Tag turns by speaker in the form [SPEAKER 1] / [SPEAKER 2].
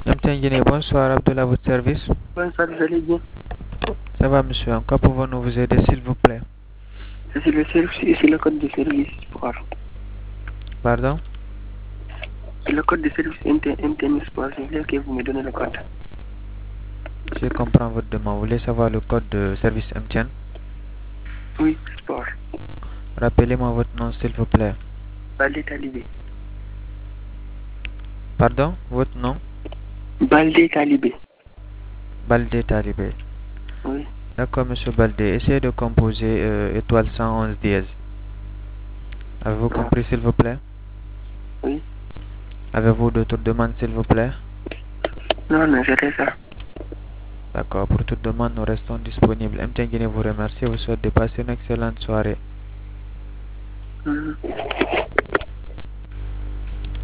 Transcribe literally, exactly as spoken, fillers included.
[SPEAKER 1] M T N Guinée, bonsoir, Abdullah, à votre service.
[SPEAKER 2] Bonsoir, vous allez bien?
[SPEAKER 1] Ça va, monsieur. En quoi pouvons-nous vous aider, s'il vous plaît?
[SPEAKER 2] C'est le service, c'est le code de service sport.
[SPEAKER 1] Pardon?
[SPEAKER 2] C'est le code de service M T N Sport. Je voulais que vous me donnez le code.
[SPEAKER 1] Je comprends votre demande. Vous voulez savoir le code de service M T N?
[SPEAKER 2] Oui, sport.
[SPEAKER 1] Rappelez-moi votre nom, s'il vous plaît.
[SPEAKER 2] Balde Talibé.
[SPEAKER 1] Pardon? Votre nom?
[SPEAKER 2] Balde Talibé.
[SPEAKER 1] Baldé Talibé.
[SPEAKER 2] Oui.
[SPEAKER 1] D'accord, monsieur Baldé. Essayez de composer euh, étoile cent onze dièse. Avez-vous
[SPEAKER 2] Ah,
[SPEAKER 1] compris, s'il vous plaît?
[SPEAKER 2] oui.
[SPEAKER 1] Avez-vous d'autres demandes, s'il vous plaît?
[SPEAKER 2] Non, non, c'était ça.
[SPEAKER 1] D'accord, pour toute demande, nous restons disponibles. M T N Guinée vous remercie et vous souhaite de passer une excellente soirée.
[SPEAKER 2] Mhm.